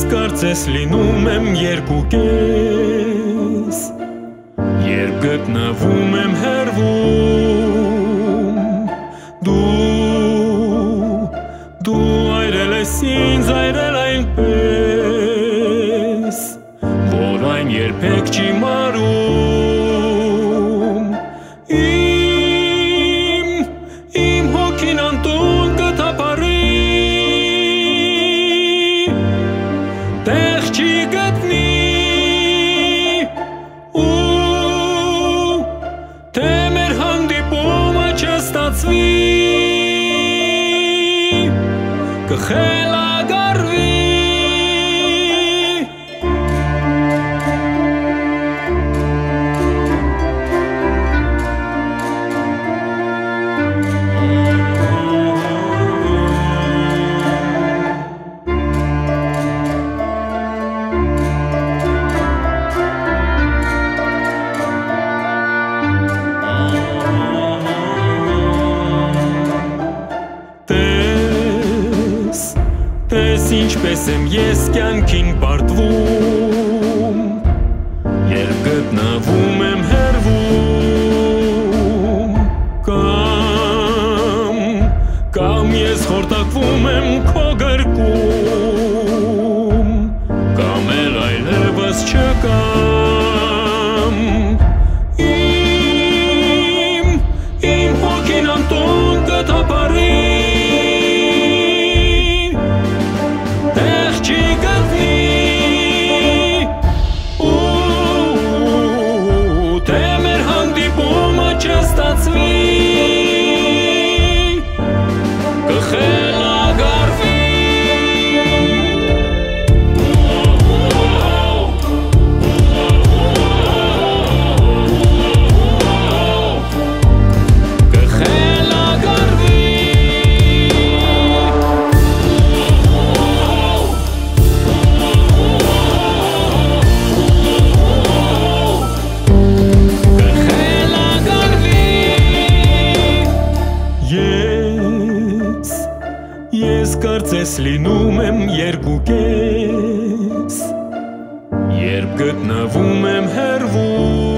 կարծես լինում եմ երկու կես, երբ գտնվում եմ հեռվում, դու այրել ես ինձ, այրել այնպես, որ այն երբեք չի մարում, իմ հոգին անտուն կթափառի, տեղ չի գտնի, ու թե մեր հանդիպումը չստացվի, կխելագարվի։ Տես ինչպես եմ ես կյանքին պարտվում, երբ գտնվում եմ հեռվում, կամ ես խորտակվում եմ քո գրկում, կամ էլ այլևս չկամ, իմ հոգին անտուն կթափառի, Ես կարծես լինում եմ երկու կես, երբ գտնվում եմ հեռվում,